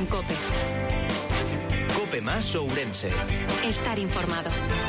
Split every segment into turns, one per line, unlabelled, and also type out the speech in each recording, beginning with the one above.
en COPE.
COPE más Ourense.
Estar informado.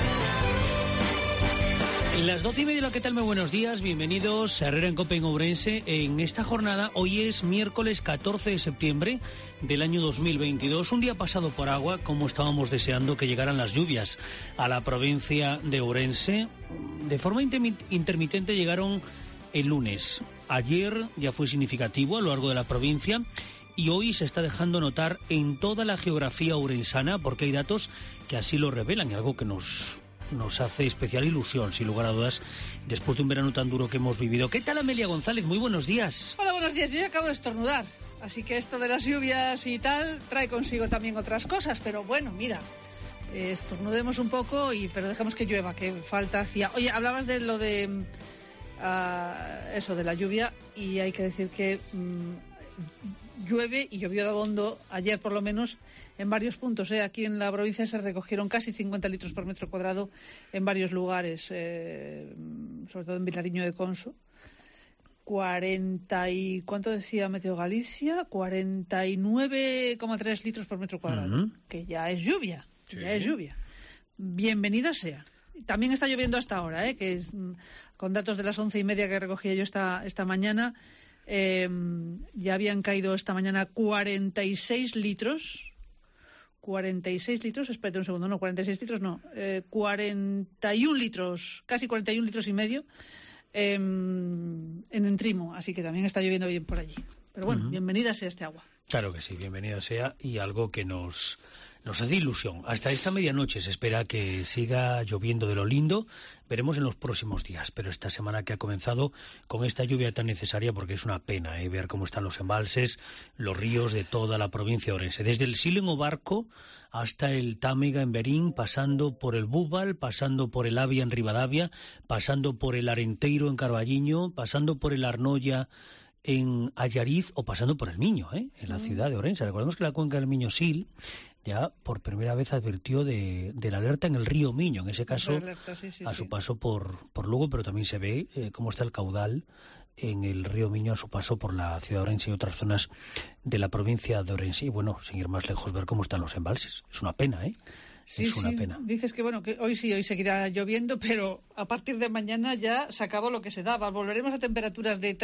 Las 12:30, ¿qué tal? Muy buenos días, bienvenidos a Herrera en COPE en Ourense. En esta jornada, hoy es miércoles 14 de septiembre del año 2022, un día pasado por agua, como estábamos deseando que llegaran las lluvias a la provincia de Ourense. De forma intermitente llegaron el lunes. Ayer ya fue significativo a lo largo de la provincia y hoy se está dejando notar en toda la geografía ourensana, porque hay datos que así lo revelan, y algo que nos hace especial ilusión, sin lugar a dudas, después de un verano tan duro que hemos vivido. ¿Qué tal, Amelia González? Muy buenos días.
Hola, buenos días. Yo ya acabo de estornudar, así que esto de las lluvias y tal trae consigo también otras cosas, pero bueno, mira, estornudemos un poco, pero dejemos que llueva, que falta hacía. Oye, hablabas de lo de eso de la lluvia, y hay que decir que llueve y llovió de abondo ayer, por lo menos en varios puntos. Aquí en la provincia se recogieron casi 50 litros por metro cuadrado en varios lugares, sobre todo en Vilariño de Conso. 40 y... ¿cuánto decía Meteo Galicia? 49,3 litros por metro cuadrado, que ya es lluvia, sí. Ya es lluvia. Bienvenida sea. También está lloviendo hasta ahora, que es, con datos de las 11:30 que recogía yo esta mañana, ya habían caído esta mañana 46 litros. 46 litros, espérate un segundo, no, 46 litros no, 41 litros, casi 41 litros y medio en Entrimo, así que también está lloviendo bien por allí. Pero bueno, bienvenida sea este agua.
Claro que sí, bienvenida sea, y algo que nos hace ilusión. Hasta esta medianoche se espera que siga lloviendo de lo lindo. Veremos en los próximos días, pero esta semana que ha comenzado con esta lluvia tan necesaria, porque es una pena ver cómo están los embalses, los ríos de toda la provincia de Ourense. Desde el Sil en Obarco hasta el Támega en Berín, pasando por el Búbal, pasando por el Avia en Ribadavia, pasando por el Arenteiro en Carballiño, pasando por el Arnoia en Allariz, o pasando por el Miño, en la ciudad de Ourense. Recordemos que la cuenca del Miño-Sil ya por primera vez advirtió de la alerta en el río Miño, en ese caso a su paso por Lugo, pero también se ve cómo está el caudal en el río Miño a su paso por la ciudad de Ourense y otras zonas de la provincia de Ourense. Y bueno, sin ir más lejos, ver cómo están los embalses. Es una pena, es una pena.
Dices que bueno, que hoy seguirá lloviendo, pero a partir de mañana ya se acabó lo que se daba. Volveremos a temperaturas de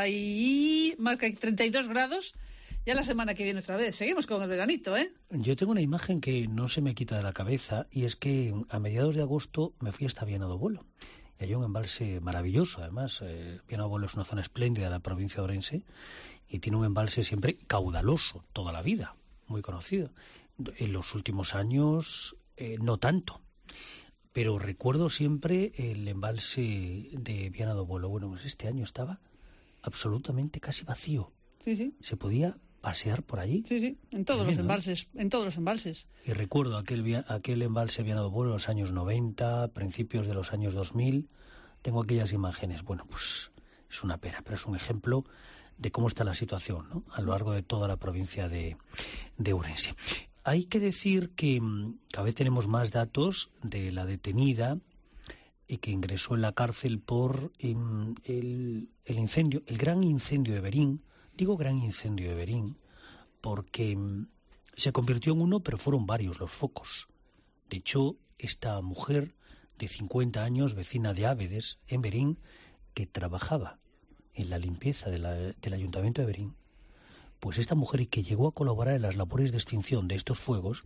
32 grados ya la semana que viene otra vez. Seguimos con el veranito,
Yo tengo una imagen que no se me quita de la cabeza, y es que a mediados de agosto me fui hasta Viana do Bolo. Y hay un embalse maravilloso, además. Viana do Bolo es una zona espléndida de la provincia de Ourense y tiene un embalse siempre caudaloso, toda la vida, muy conocido. En los últimos años no tanto, pero recuerdo siempre el embalse de Viana do Bolo. Bueno, pues este año estaba absolutamente casi vacío.
Sí.
Se podía pasear por allí.
Sí, en todos los embalses, en todos los embalses.
Y recuerdo aquel embalse Viana do Bolo en los años 90, principios de los años 2000. Tengo aquellas imágenes. Bueno, pues es una pena, pero es un ejemplo de cómo está la situación, ¿no?, a lo largo de toda la provincia de Ourense. Hay que decir que cada vez tenemos más datos de la detenida y que ingresó en la cárcel por el incendio, el gran incendio de Berín. Digo gran incendio de Berín porque se convirtió en uno, pero fueron varios los focos. De hecho, esta mujer de 50 años, vecina de Ávedes, en Berín, que trabajaba en la limpieza del Ayuntamiento de Berín, pues esta mujer, y que llegó a colaborar en las labores de extinción de estos fuegos,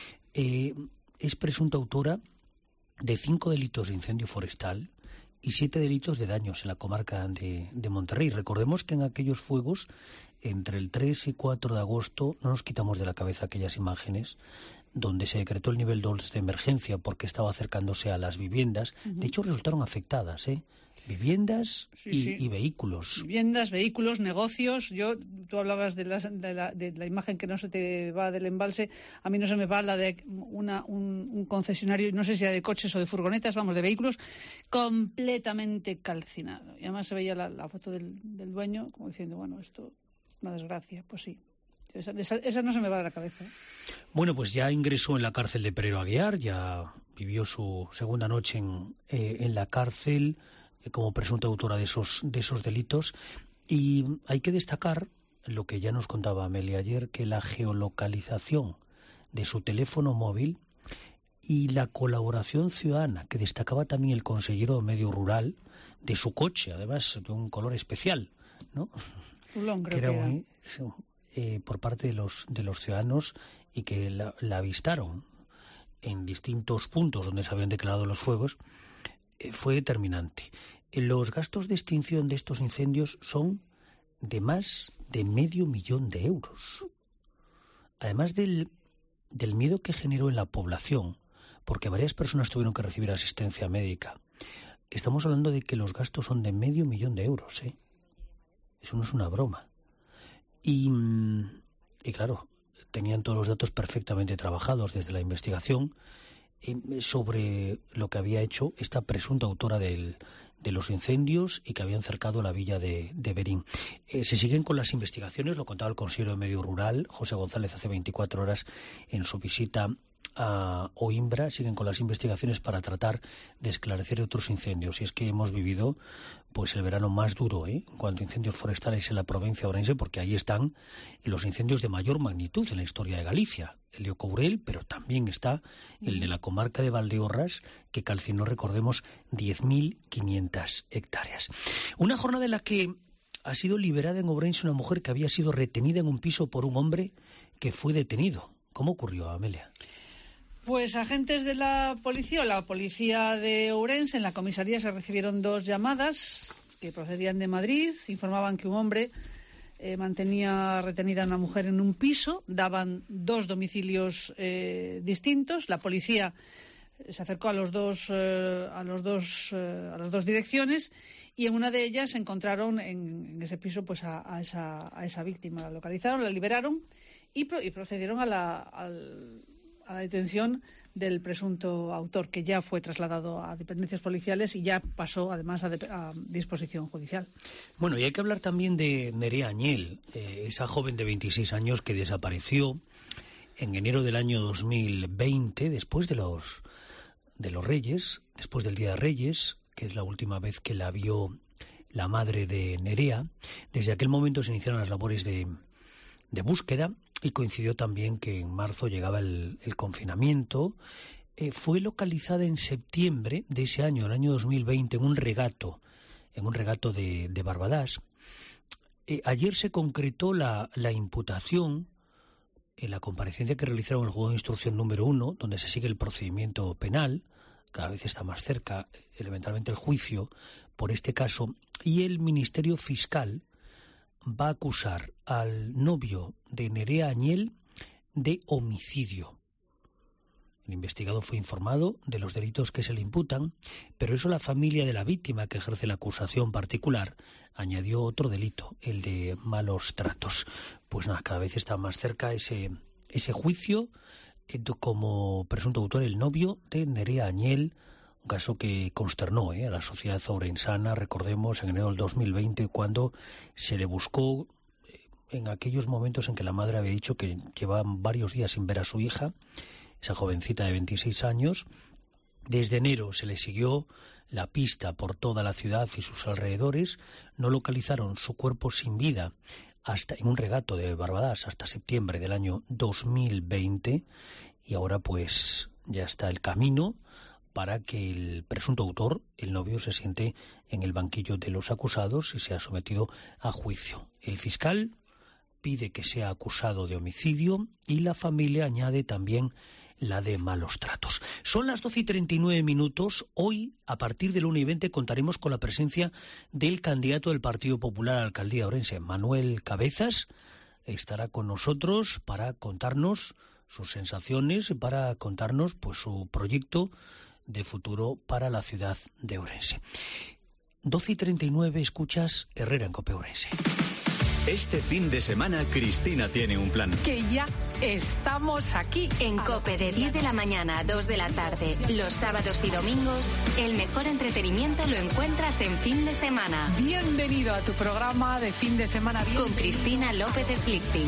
es presunta autora de 5 delitos de incendio forestal y 7 delitos de daños en la comarca de Monterrey. Recordemos que en aquellos fuegos, entre el 3 y 4 de agosto, no nos quitamos de la cabeza aquellas imágenes donde se decretó el nivel 2 de emergencia porque estaba acercándose a las viviendas. De hecho, resultaron afectadas, viviendas y vehículos.
Viviendas, vehículos, negocios. Tú hablabas de la imagen que no se te va del embalse. A mí no se me va la de un concesionario, no sé si era de coches o de furgonetas, de vehículos, completamente calcinado. Y además se veía la foto del dueño como diciendo, bueno, esto es una desgracia. Pues sí. Esa no se me va de la cabeza.
Bueno, pues ya ingresó en la cárcel de Perero Aguiar, ya vivió su segunda noche en la cárcel como presunta autora de esos delitos. Y hay que destacar lo que ya nos contaba Amelia ayer, que la geolocalización de su teléfono móvil y la colaboración ciudadana, que destacaba también el consejero de Medio Rural, de su coche, además de un color especial, ¿no?
Fulón, creo
que era muy, por parte de los ciudadanos, y que la avistaron en distintos puntos donde se habían declarado los fuegos, fue determinante. Los gastos de extinción de estos incendios son de más de $500.000 de euros. Además del miedo que generó en la población, porque varias personas tuvieron que recibir asistencia médica. Estamos hablando de que los gastos son de $500.000 de euros, ¿eh? Eso no es una broma. Y claro, tenían todos los datos perfectamente trabajados desde la investigación sobre lo que había hecho esta presunta autora de los incendios y que habían cercado la villa de Berín. Se siguen con las investigaciones, lo contaba el consejero de Medio Rural, José González, hace 24 horas en su visita a Oimbra. Siguen con las investigaciones para tratar de esclarecer otros incendios. Y es que hemos vivido pues el verano más duro en cuanto a incendios forestales en la provincia de Ourense, porque ahí están los incendios de mayor magnitud en la historia de Galicia. El de Ocourel, pero también está el de la comarca de Valdeorras, que calcinó, recordemos, 10.500 hectáreas. Una jornada en la que ha sido liberada en Ourense una mujer que había sido retenida en un piso por un hombre que fue detenido. ¿Cómo ocurrió, Amelia?
Pues agentes de la policía o la policía de Ourense, en la comisaría se recibieron 2 llamadas que procedían de Madrid. Informaban que un hombre mantenía retenida a una mujer en un piso. Daban 2 domicilios distintos. La policía se acercó a las dos direcciones, y en una de ellas encontraron en ese piso pues a esa víctima. La localizaron, la liberaron y procedieron a la detención del presunto autor, que ya fue trasladado a dependencias policiales y ya pasó además a disposición judicial.
Bueno, y hay que hablar también de Nerea Añel, esa joven de 26 años que desapareció en enero del año 2020, después de los Reyes, después del Día de Reyes, que es la última vez que la vio la madre de Nerea. Desde aquel momento se iniciaron las labores de búsqueda, y coincidió también que en marzo llegaba el confinamiento. Fue localizada en septiembre de ese año, el año 2020, en un regato de Barbadás. Ayer se concretó la imputación en la comparecencia que realizaron el juzgado de instrucción número 1, donde se sigue el procedimiento penal. Cada vez está más cerca, elementalmente, el juicio por este caso, y el Ministerio Fiscal va a acusar al novio de Nerea Añel de homicidio. El investigado fue informado de los delitos que se le imputan, pero eso la familia de la víctima, que ejerce la acusación particular, añadió otro delito, el de malos tratos. Pues nada, cada vez está más cerca ese juicio como presunto autor el novio de Nerea Añel, un caso que consternó a la sociedad ourensana, recordemos, en enero del 2020, cuando se le buscó en aquellos momentos en que la madre había dicho que llevaban varios días sin ver a su hija, esa jovencita de 26 años. Desde enero se le siguió la pista por toda la ciudad y sus alrededores. No localizaron su cuerpo sin vida hasta en un regato de Barbadás hasta septiembre del año 2020, y ahora pues ya está el camino para que el presunto autor, el novio, se siente en el banquillo de los acusados y sea sometido a juicio. El fiscal pide que sea acusado de homicidio y la familia añade también la de malos tratos. Son las 12:39. Hoy, a partir de la 1:20, contaremos con la presencia del candidato del Partido Popular a la alcaldía de Ourense, Manuel Cabezas. Estará con nosotros para contarnos sus sensaciones, para contarnos pues su proyecto de futuro para la ciudad de Ourense. 12:39, escuchas Herrera en COPE Ourense.
Este fin de semana Cristina tiene un plan.
Que ya estamos aquí.
En COPE, de 10 de la mañana a 2 de la tarde, los sábados y domingos, el mejor entretenimiento lo encuentras en fin de semana.
Bienvenido a tu programa de fin de semana.
Con Cristina López Slichting.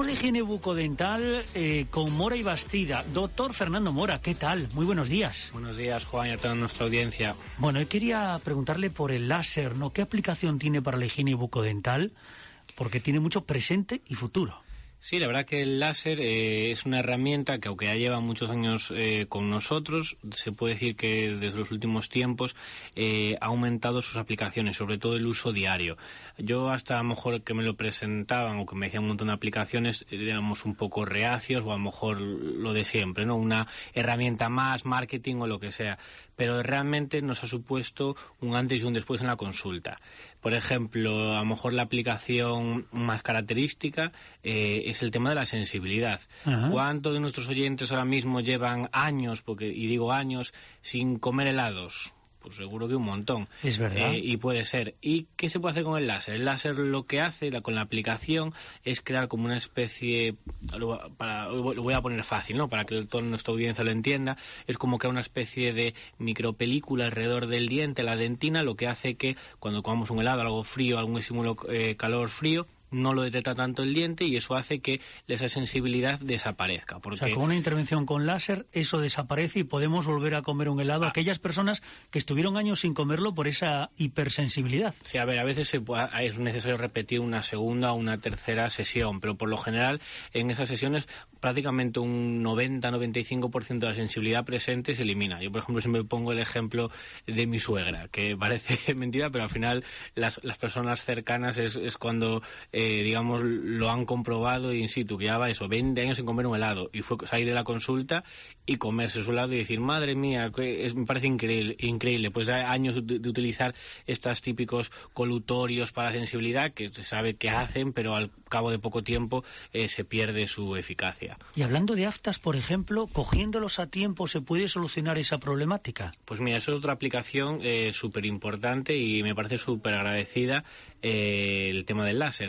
Hablamos de higiene bucodental con Mora y Bastida. Doctor Fernando Mora, ¿qué tal? Muy buenos días.
Buenos días, Juan, y a toda nuestra audiencia.
Bueno, yo quería preguntarle por el láser, ¿no? ¿Qué aplicación tiene para la higiene bucodental? Porque tiene mucho presente y futuro.
Sí, la verdad que el láser es una herramienta que, aunque ya lleva muchos años con nosotros, se puede decir que desde los últimos tiempos ha aumentado sus aplicaciones, sobre todo el uso diario. Yo hasta a lo mejor que me lo presentaban o que me decían un montón de aplicaciones, éramos un poco reacios o a lo mejor lo de siempre, ¿no? Una herramienta más, marketing o lo que sea. Pero realmente nos ha supuesto un antes y un después en la consulta. Por ejemplo, a lo mejor la aplicación más característica es el tema de la sensibilidad. Ajá. ¿Cuántos de nuestros oyentes ahora mismo llevan años, y digo años, sin comer helados? Pues seguro que un montón.
Es verdad.
Y puede ser. ¿Y qué se puede hacer con el láser? El láser lo que hace con la aplicación es crear como una especie, lo voy a poner fácil, ¿no? Para que toda nuestra audiencia lo entienda, es como crear una especie de micropelícula alrededor del diente, la dentina, lo que hace que cuando comamos un helado, algo frío, algún estímulo calor-frío, no lo detecta tanto el diente y eso hace que esa sensibilidad desaparezca. Porque...
O sea, con una intervención con láser eso desaparece y podemos volver a comer un helado a aquellas personas que estuvieron años sin comerlo por esa hipersensibilidad.
Sí, a ver, a veces es necesario repetir una segunda o una tercera sesión, pero por lo general en esas sesiones prácticamente un 90-95% de la sensibilidad presente se elimina. Yo, por ejemplo, siempre pongo el ejemplo de mi suegra, que parece mentira, pero al final las personas cercanas es cuando... digamos, lo han comprobado in situ, que llevaba 20 años sin comer un helado y fue salir de la consulta y comerse su helado y decir, madre mía, me parece increíble. Pues hay años de utilizar estos típicos colutorios para la sensibilidad que se sabe que hacen, pero al cabo de poco tiempo se pierde su eficacia.
Y hablando de aftas, por ejemplo, cogiéndolos a tiempo, ¿se puede solucionar esa problemática?
Pues mira, eso es otra aplicación súper importante y me parece súper agradecida el tema del láser.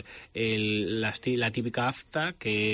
La típica afta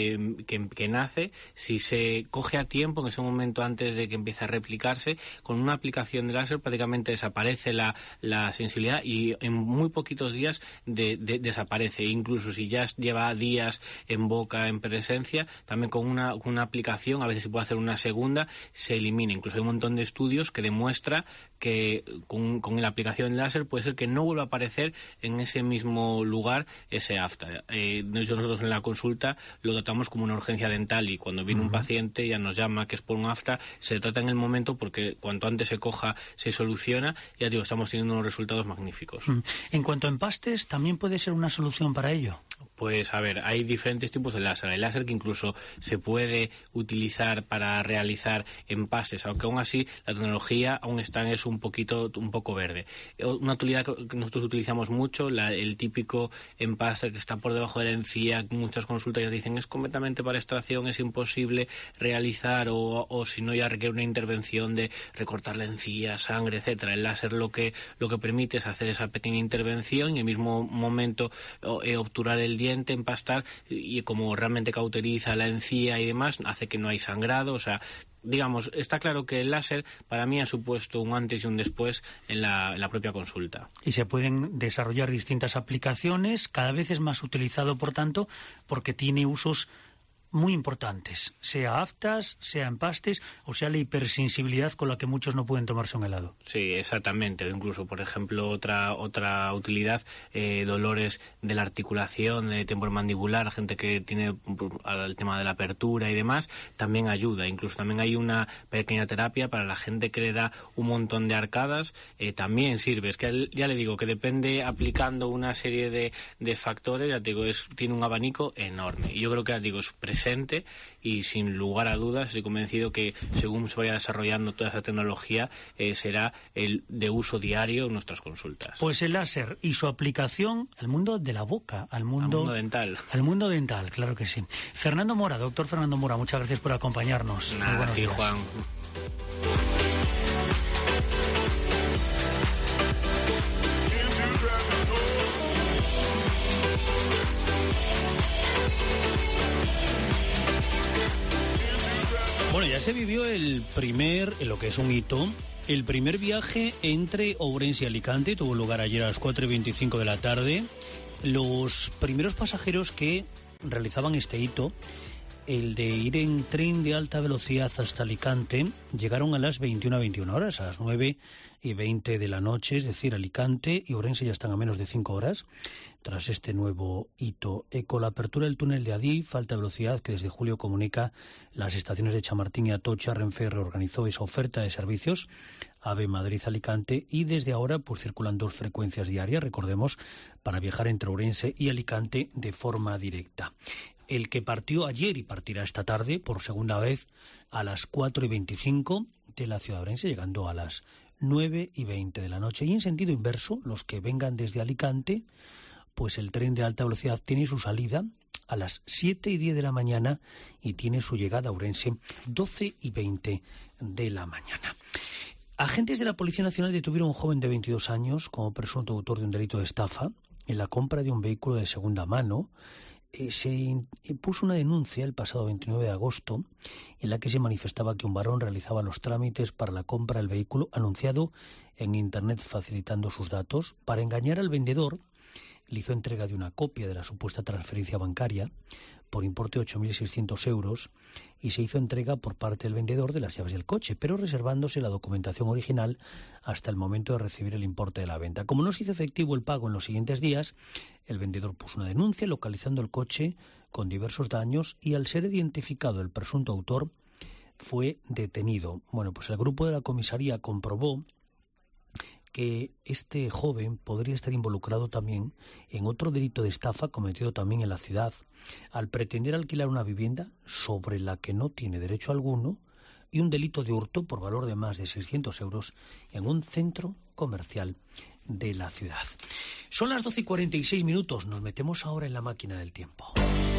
que nace, si se coge a tiempo, en ese momento antes de que empiece a replicarse, con una aplicación de láser prácticamente desaparece la sensibilidad y en muy poquitos días desaparece. Incluso si ya lleva días en boca, en presencia, también con una aplicación, a veces se puede hacer una segunda, se elimina. Incluso hay un montón de estudios que demuestra que con la aplicación de láser puede ser que no vuelva a aparecer en ese mismo lugar ese afta. Nosotros en la consulta lo tratamos como una urgencia dental y cuando viene un paciente ya nos llama que es por un afta, se trata en el momento porque cuanto antes se coja se soluciona. Ya digo, estamos teniendo unos resultados magníficos.
En cuanto a empastes, ¿también puede ser una solución para ello?
Pues a ver, hay diferentes tipos de láser. Hay láser que incluso se puede utilizar para realizar empastes, aunque aún así la tecnología aún es un poco verde. Una utilidad que nosotros utilizamos mucho, el típico empaste que está por debajo de la encía, muchas consultas ya dicen es completamente para extracción, es imposible realizar o si no ya requiere una intervención de recortar la encía, sangre, etcétera. El láser lo que permite es hacer esa pequeña intervención y en el mismo momento obturar el diente, empastar y como realmente cauteriza la encía y demás, hace que no hay sangrado, o sea, digamos, está claro que el láser para mí ha supuesto un antes y un después en la propia consulta.
Y se pueden desarrollar distintas aplicaciones, cada vez es más utilizado, por tanto, porque tiene usos muy importantes, sea aftas, sea empastes o sea la hipersensibilidad con la que muchos no pueden tomarse un helado.
Sí, exactamente. Incluso, por ejemplo, otra utilidad, dolores de la articulación, temporomandibular, gente que tiene el tema de la apertura y demás, también ayuda. Incluso también hay una pequeña terapia para la gente que le da un montón de arcadas, también sirve. Es que ya le digo que depende aplicando una serie de factores, ya te digo, tiene un abanico enorme. Y yo creo que, digo, es presente y sin lugar a dudas estoy convencido que según se vaya desarrollando toda esa tecnología será el de uso diario en nuestras consultas.
Pues el láser y su aplicación al mundo de la boca, al mundo
dental.
Al mundo dental, claro que sí. Fernando Mora, doctor Fernando Mora, muchas gracias por acompañarnos.
Nada, sí, Juan.
Bueno, ya se vivió lo que es un hito, el primer viaje entre Ourense y Alicante, tuvo lugar ayer a las 4:25 de la tarde. Los primeros pasajeros que realizaban este hito, el de ir en tren de alta velocidad hasta Alicante. Llegaron a las 21 horas, a las 9:20 de la noche, es decir, Alicante y Ourense ya están a menos de 5 horas tras este nuevo hito. Con la apertura del túnel de Adif, alta velocidad, que desde julio comunica las estaciones de Chamartín y Atocha, Renfe reorganizó esa oferta de servicios AVE Madrid-Alicante y desde ahora pues circulan 2 frecuencias diarias, recordemos, para viajar entre Ourense y Alicante de forma directa. El que partió ayer y partirá esta tarde por segunda vez a las 4:25 de la ciudad de Ourense, llegando a las 9:20 de la noche. Y en sentido inverso, los que vengan desde Alicante, pues el tren de alta velocidad tiene su salida a las 7:10 de la mañana y tiene su llegada a Ourense 12:20 de la mañana. Agentes de la Policía Nacional detuvieron a un joven de 22 años como presunto autor de un delito de estafa en la compra de un vehículo de segunda mano. Se puso una denuncia el pasado 29 de agosto en la que se manifestaba que un varón realizaba los trámites para la compra del vehículo anunciado en Internet facilitando sus datos. Para engañar al vendedor, le hizo entrega de una copia de la supuesta transferencia bancaria por importe de 8.600 euros y se hizo entrega por parte del vendedor de las llaves del coche, pero reservándose la documentación original hasta el momento de recibir el importe de la venta. Como no se hizo efectivo el pago en los siguientes días, el vendedor puso una denuncia localizando el coche con diversos daños y al ser identificado el presunto autor fue detenido. Bueno, pues el grupo de la comisaría comprobó que este joven podría estar involucrado también en otro delito de estafa cometido también en la ciudad, al pretender alquilar una vivienda sobre la que no tiene derecho alguno y un delito de hurto por valor de más de 600 euros en un centro comercial de la ciudad. Son las 12:46, nos metemos ahora en la máquina del tiempo.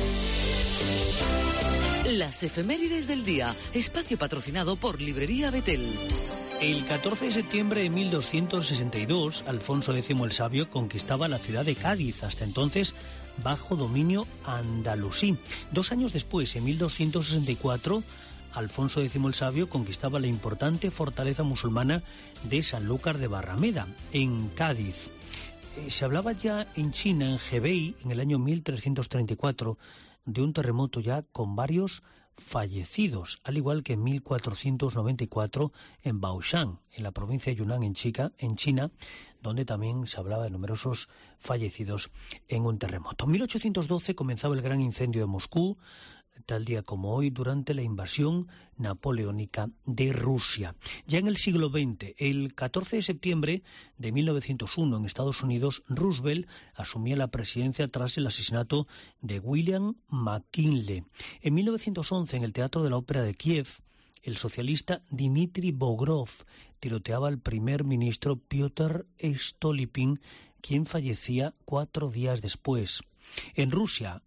Las efemérides del día, espacio patrocinado por Librería Betel.
El 14 de septiembre de 1262, Alfonso X el Sabio conquistaba la ciudad de Cádiz, hasta entonces bajo dominio andalusí. 2 años después, en 1264, Alfonso X el Sabio conquistaba la importante fortaleza musulmana de Sanlúcar de Barrameda, en Cádiz. Se hablaba ya en China, en Hebei, en el año 1334, de un terremoto ya con varios fallecidos, al igual que en 1494 en Baoshan, en la provincia de Yunnan, en China, donde también se hablaba de numerosos fallecidos en un terremoto. En 1812 comenzaba el gran incendio de Moscú, tal día como hoy, durante la invasión napoleónica de Rusia. Ya en el siglo XX, el 14 de septiembre de 1901, en Estados Unidos, Roosevelt asumía la presidencia tras el asesinato de William McKinley. En 1911, en el Teatro de la Ópera de Kiev, el socialista Dmitry Bogrov tiroteaba al primer ministro Piotr Stolypin, quien fallecía 4 días después. En Rusia,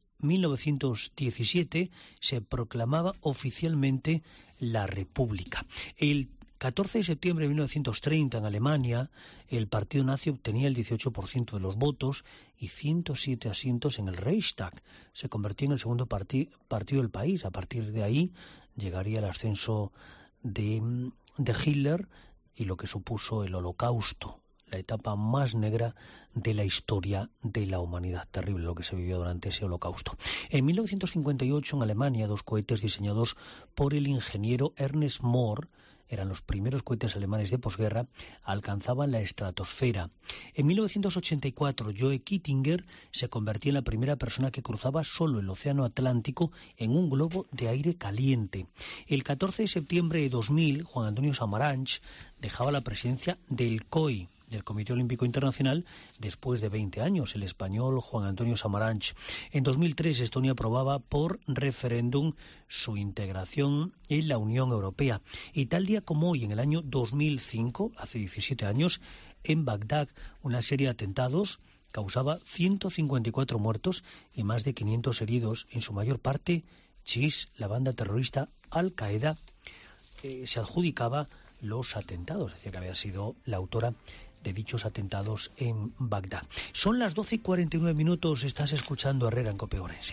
1917, se proclamaba oficialmente la República. El 14 de septiembre de 1930, en Alemania, el partido nazi obtenía el 18% de los votos y 107 asientos en el Reichstag. Se convertía en el segundo partido del país. A partir de ahí llegaría el ascenso de Hitler y lo que supuso el Holocausto, la etapa más negra de la historia de la humanidad. Terrible lo que se vivió durante ese holocausto. En 1958, en Alemania, 2 cohetes diseñados por el ingeniero Ernest Mohr, eran los primeros cohetes alemanes de posguerra, alcanzaban la estratosfera. En 1984, Joe Kittinger se convertía en la primera persona que cruzaba solo el océano Atlántico en un globo de aire caliente. El 14 de septiembre de 2000, Juan Antonio Samaranch dejaba la presidencia del COI, del Comité Olímpico Internacional, después de 20 años, el español Juan Antonio Samaranch. En 2003, Estonia aprobaba por referéndum su integración en la Unión Europea. Y tal día como hoy, en el año 2005, hace 17 años, en Bagdad, una serie de atentados causaba 154 muertos y más de 500 heridos, en su mayor parte chiíes. La banda terrorista Al-Qaeda se adjudicaba los atentados, es decir, que había sido la autora de dichos atentados en Bagdad. Son las 12:49, estás escuchando Herrera en COPE Ourense.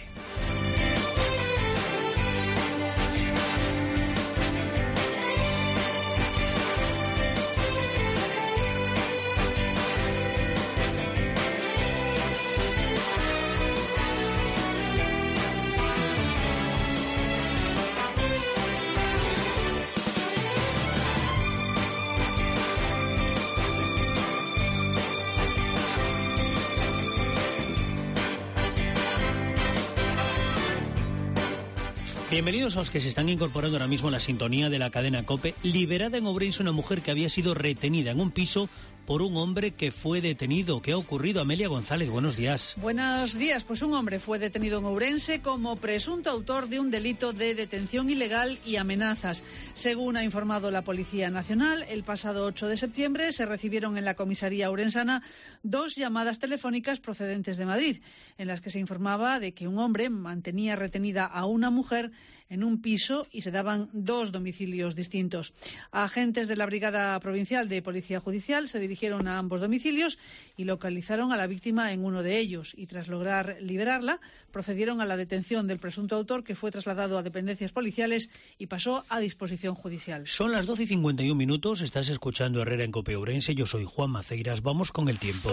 Bienvenidos a los que se están incorporando ahora mismo a la sintonía de la cadena COPE. Liberada en Ourense una mujer que había sido retenida en un piso por un hombre que fue detenido. ¿Qué ha ocurrido? Amelia González, buenos días.
Buenos días. Pues un hombre fue detenido en Ourense como presunto autor de un delito de detención ilegal y amenazas. Según ha informado la Policía Nacional, el pasado 8 de septiembre se recibieron en la comisaría ourensana 2 llamadas telefónicas procedentes de Madrid, en las que se informaba de que un hombre mantenía retenida a una mujer en un piso y se daban 2 domicilios distintos. Agentes de la Brigada Provincial de Policía Judicial se dirigieron a ambos domicilios y localizaron a la víctima en uno de ellos y tras lograr liberarla procedieron a la detención del presunto autor, que fue trasladado a dependencias policiales y pasó a disposición judicial.
Son las 12:51, estás escuchando Herrera en COPE Ourense, yo soy Juan Maceiras, vamos con el tiempo.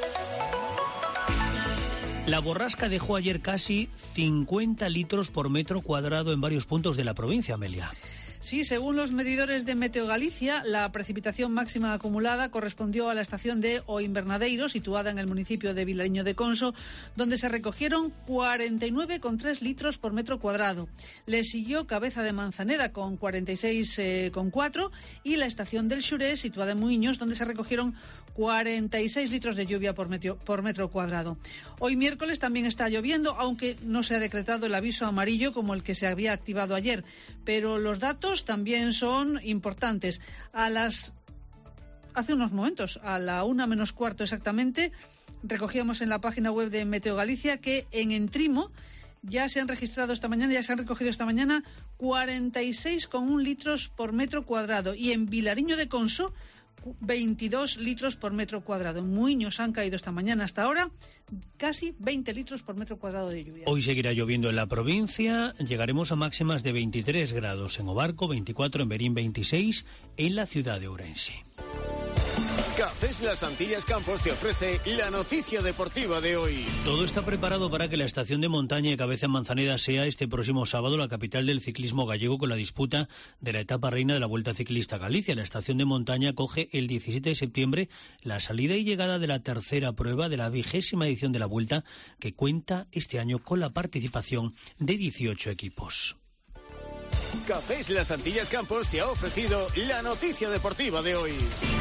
La borrasca dejó ayer casi 50 litros por metro cuadrado en varios puntos de la provincia, Amelia.
Sí, según los medidores de Meteo Galicia, la precipitación máxima acumulada correspondió a la estación de O Invernadeiro, situada en el municipio de Vilariño de Conso, donde se recogieron 49,3 litros por metro cuadrado. Le siguió Cabeza de Manzaneda con 46,4 y la estación del Xuré, situada en Muiños, donde se recogieron 46 litros de lluvia por metro cuadrado. Hoy miércoles también está lloviendo, aunque no se ha decretado el aviso amarillo como el que se había activado ayer, pero los datos también son importantes. Hace unos momentos, a la 1:15 exactamente, recogíamos en la página web de Meteo Galicia que en Entrimo ya se han recogido esta mañana 46,1 litros por metro cuadrado y en Vilariño de Conso 22 litros por metro cuadrado. En Muiños han caído esta mañana hasta ahora casi 20 litros por metro cuadrado de lluvia.
Hoy seguirá lloviendo en la provincia, llegaremos a máximas de 23 grados en Obarco, 24 en Berín, 26 en la ciudad de Ourense.
Cafés Las Antillas Campos te ofrece la noticia deportiva de hoy.
Todo está preparado para que la estación de montaña de Cabeza en Manzaneda sea este próximo sábado la capital del ciclismo gallego con la disputa de la etapa reina de la Vuelta Ciclista Galicia. La estación de montaña acoge el 17 de septiembre la salida y llegada de la tercera prueba de la 20ª edición de la Vuelta, que cuenta este año con la participación de 18 equipos.
Cafés Las Antillas Campos te ha ofrecido la noticia deportiva de hoy.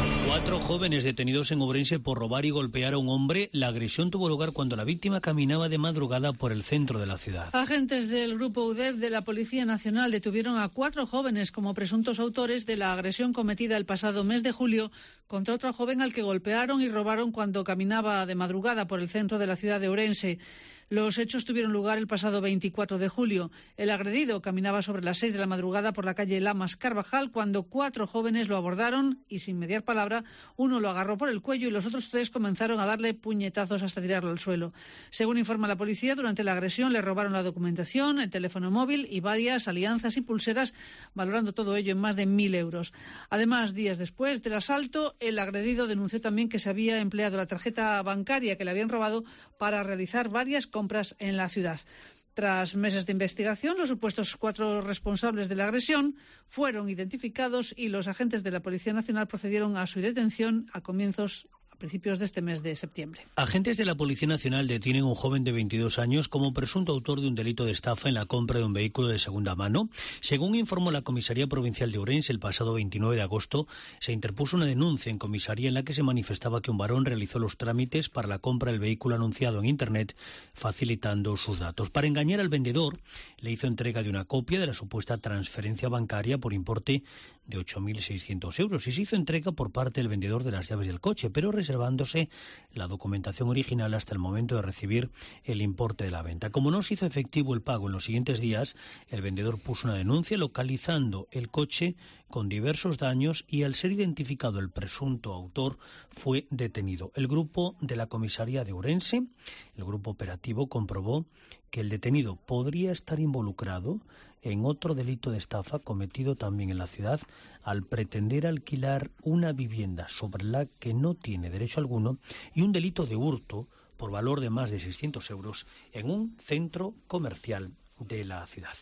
4 jóvenes detenidos en Ourense por robar y golpear a un hombre. La agresión tuvo lugar cuando la víctima caminaba de madrugada por el centro de la ciudad.
Agentes del Grupo UDEF de la Policía Nacional detuvieron a 4 jóvenes como presuntos autores de la agresión cometida el pasado mes de julio contra otro joven al que golpearon y robaron cuando caminaba de madrugada por el centro de la ciudad de Ourense. Los hechos tuvieron lugar el pasado 24 de julio. El agredido caminaba sobre las 6 de la madrugada por la calle Lamas Carvajal cuando 4 jóvenes lo abordaron y, sin mediar palabra, uno lo agarró por el cuello y los otros 3 comenzaron a darle puñetazos hasta tirarlo al suelo. Según informa la policía, durante la agresión le robaron la documentación, el teléfono móvil y varias alianzas y pulseras, valorando todo ello en más de 1.000 euros. Además, días después del asalto, el agredido denunció también que se había empleado la tarjeta bancaria que le habían robado para realizar varias compras en la ciudad. Tras meses de investigación, los supuestos 4 responsables de la agresión fueron identificados y los agentes de la Policía Nacional procedieron a su detención a principios de este mes de septiembre.
Agentes de la Policía Nacional detienen a un joven de 22 años como presunto autor de un delito de estafa en la compra de un vehículo de segunda mano. Según informó la Comisaría Provincial de Ourense, el pasado 29 de agosto se interpuso una denuncia en comisaría en la que se manifestaba que un varón realizó los trámites para la compra del vehículo anunciado en Internet, facilitando sus datos. Para engañar al vendedor, le hizo entrega de una copia de la supuesta transferencia bancaria por importe de 8.600 euros y se hizo entrega por parte del vendedor de las llaves del coche, pero reservándose la documentación original hasta el momento de recibir el importe de la venta. Como no se hizo efectivo el pago en los siguientes días, el vendedor puso una denuncia localizando el coche con diversos daños y al ser identificado el presunto autor fue detenido. El grupo de la comisaría de Ourense, el grupo operativo, comprobó que el detenido podría estar involucrado en otro delito de estafa cometido también en la ciudad al pretender alquilar una vivienda sobre la que no tiene derecho alguno y un delito de hurto por valor de más de 600 euros en un centro comercial de la ciudad.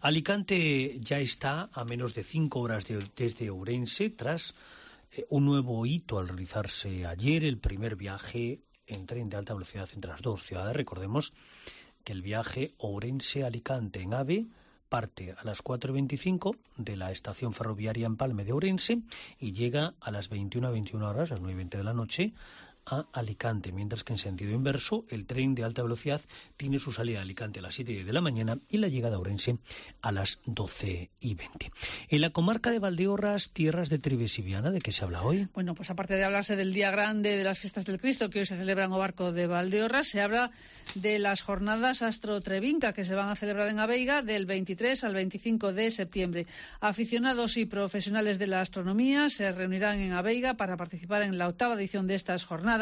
Alicante ya está a menos de 5 horas desde Ourense tras un nuevo hito al realizarse ayer el primer viaje en tren de alta velocidad entre las 2 ciudades. Recordemos que el viaje Ourense-Alicante en AVE parte a las 4:25 de la estación ferroviaria Empalme de Ourense y llega a las 21 horas, a las 9:20 de la noche, a Alicante, mientras que en sentido inverso el tren de alta velocidad tiene su salida a Alicante a las 7:10 de la mañana y la llegada a Ourense a las 12:20. En la comarca de Valdeorras, tierras de Trives y Viana, ¿de qué se habla hoy?
Bueno, pues aparte de hablarse del Día Grande de las Fiestas del Cristo, que hoy se celebra en Obarco de Valdeorras, se habla de las jornadas Astro Trevinca, que se van a celebrar en Aveiga del 23 al 25 de septiembre. Aficionados y profesionales de la astronomía se reunirán en Aveiga para participar en la 8ª edición de estas jornadas,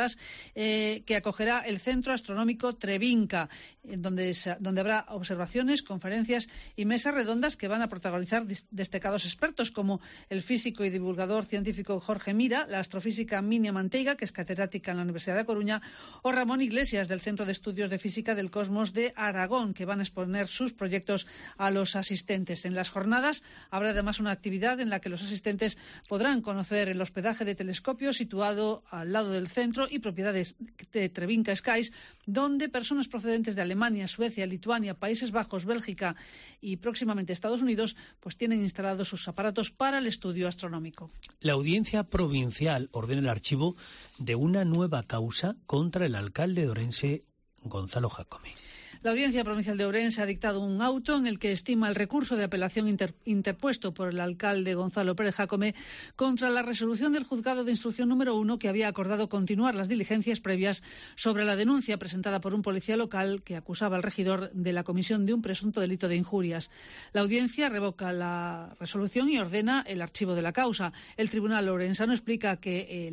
que acogerá el Centro Astronómico Trevinca, donde habrá observaciones, conferencias y mesas redondas que van a protagonizar destacados expertos como el físico y divulgador científico Jorge Mira, la astrofísica Minia Manteiga, que es catedrática en la Universidad de A Coruña, o Ramón Iglesias, del Centro de Estudios de Física del Cosmos de Aragón, que van a exponer sus proyectos a los asistentes. En las jornadas habrá además una actividad en la que los asistentes podrán conocer el hospedaje de telescopio situado al lado del centro y propiedades de Trevinca Skies, donde personas procedentes de Alemania, Suecia, Lituania, Países Bajos, Bélgica y próximamente Estados Unidos pues tienen instalados sus aparatos para el estudio astronómico.
La Audiencia Provincial ordena el archivo de una nueva causa contra el alcalde de Ourense, Gonzalo Jácome.
La Audiencia Provincial de Ourense ha dictado un auto en el que estima el recurso de apelación interpuesto por el alcalde Gonzalo Pérez Jácome contra la resolución del Juzgado de Instrucción número 1 que había acordado continuar las diligencias previas sobre la denuncia presentada por un policía local que acusaba al regidor de la comisión de un presunto delito de injurias. La audiencia revoca la resolución y ordena el archivo de la causa. El tribunal ourensano explica que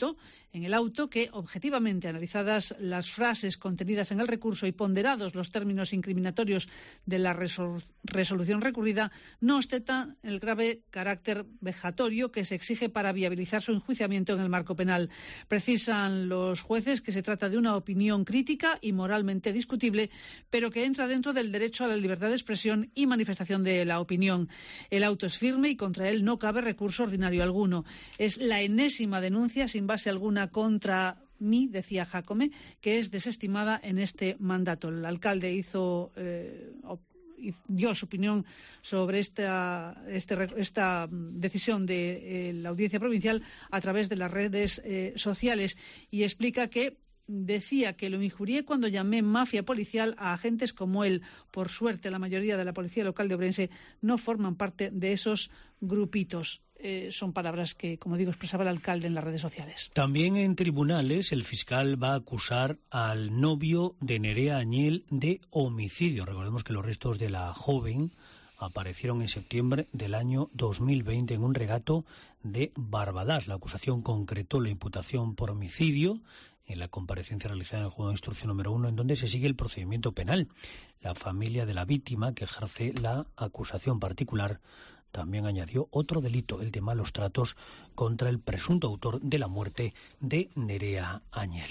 en el auto que, objetivamente analizadas las frases contenidas en el recurso y ponderados los términos incriminatorios de la resolución recurrida, no ostenta el grave carácter vejatorio que se exige para viabilizar su enjuiciamiento en el marco penal. Precisan los jueces que se trata de una opinión crítica y moralmente discutible, pero que entra dentro del derecho a la libertad de expresión y manifestación de la opinión. El auto es firme y contra él no cabe recurso ordinario alguno. Es la enésima denuncia sin base alguna contra mí, decía Jácome, que es desestimada en este mandato. El alcalde dio su opinión sobre esta decisión de la Audiencia Provincial a través de las redes sociales y explica que decía que lo injurié cuando llamé mafia policial a agentes como él. Por suerte, la mayoría de la policía local de Ourense no forman parte de esos grupitos. Son palabras que, como digo, expresaba el alcalde en las redes sociales.
También en tribunales el fiscal va a acusar al novio de Nerea Añel de homicidio. Recordemos que los restos de la joven aparecieron en septiembre del año 2020 en un regato de Barbadas. La acusación concretó la imputación por homicidio en la comparecencia realizada en el Juzgado de Instrucción número 1, en donde se sigue el procedimiento penal. La familia de la víctima, que ejerce la acusación particular, también añadió otro delito, el de malos tratos contra el presunto autor de la muerte de Nerea Añel.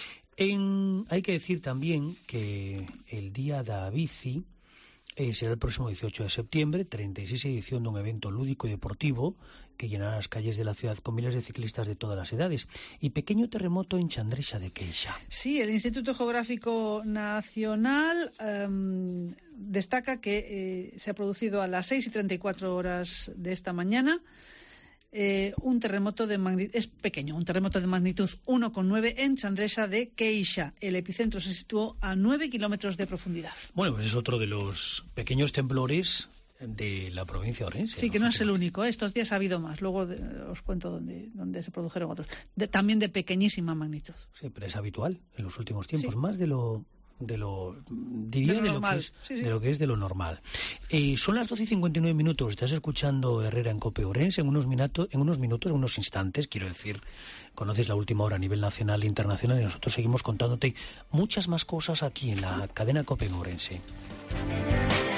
Hay que decir también que el Día da Bici será el próximo 18 de septiembre, 36ª edición de un evento lúdico y deportivo que llenará las calles de la ciudad con miles de ciclistas de todas las edades. Y pequeño terremoto en Chandrexa de Queixa.
Sí, el Instituto Geográfico Nacional destaca que se ha producido a las 6:34 de esta mañana un terremoto de magnitud, es pequeño, un terremoto de magnitud 1,9 en Chandrexa de Queixa. El epicentro se situó a 9 kilómetros de profundidad.
Bueno, pues es otro de los pequeños temblores de la provincia de Ourense.
Sí, que no es el único. Estos días ha habido más. Luego os cuento dónde se produjeron otros. También de pequeñísima magnitud.
Sí, pero es habitual en los últimos tiempos,
sí.
Más de lo normal. De lo que es de lo normal. Son las 12:59. Estás escuchando Herrera en COPE Ourense. En unos instantes, quiero decir, conoces la última hora a nivel nacional e internacional y nosotros seguimos contándote muchas más cosas aquí en la cadena COPE Ourense.